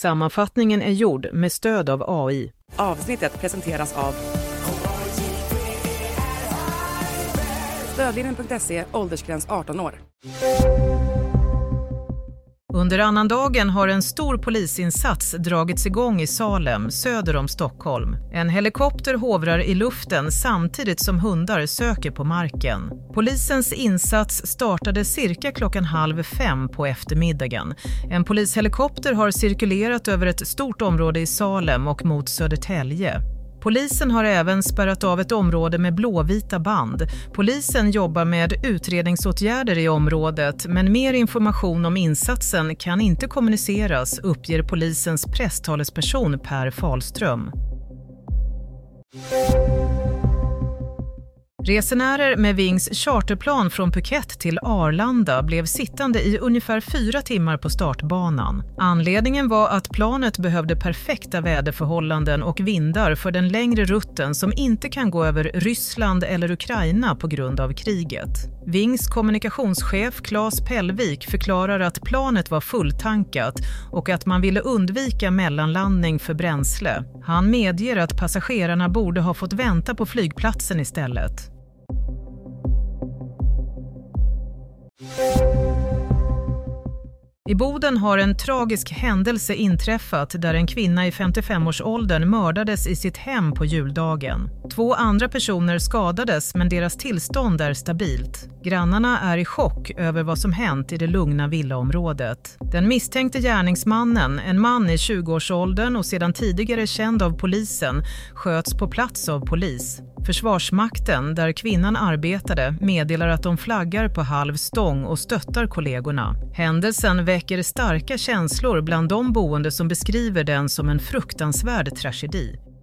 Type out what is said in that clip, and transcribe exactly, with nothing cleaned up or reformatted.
Sammanfattningen är gjord med stöd av A I. Avsnittet presenteras av Stödlinjen punkt se, åldersgräns arton år. Under annandagen har en stor polisinsats dragits igång i Salem, söder om Stockholm. En helikopter hovrar i luften samtidigt som hundar söker på marken. Polisens insats startade cirka klockan halv fem på eftermiddagen. En polishelikopter har cirkulerat över ett stort område i Salem och mot Södertälje. Polisen har även spärrat av ett område med blåvita band. Polisen jobbar med utredningsåtgärder i området, men mer information om insatsen kan inte kommuniceras, uppger polisens presstalesperson Per Falström. Resenärer med Wings charterplan från Phuket till Arlanda blev sittande i ungefär fyra timmar på startbanan. Anledningen var att planet behövde perfekta väderförhållanden och vindar för den längre rutten som inte kan gå över Ryssland eller Ukraina på grund av kriget. Wings kommunikationschef Claes Pellvik förklarar att planet var fulltankat och att man ville undvika mellanlandning för bränsle. Han medger att passagerarna borde ha fått vänta på flygplatsen istället. I Boden har en tragisk händelse inträffat där en kvinna i femtiofem-årsåldern mördades i sitt hem på juldagen. Två andra personer skadades, men deras tillstånd är stabilt. Grannarna är i chock över vad som hänt i det lugna villaområdet. Den misstänkte gärningsmannen, en man i tjugoårsåldern och sedan tidigare känd av polisen, sköts på plats av polis. Försvarsmakten, där kvinnan arbetade, meddelar att de flaggar på halv stång och stöttar kollegorna. Händelsen väcker starka känslor bland de boende som beskriver den som en fruktansvärd tragedi.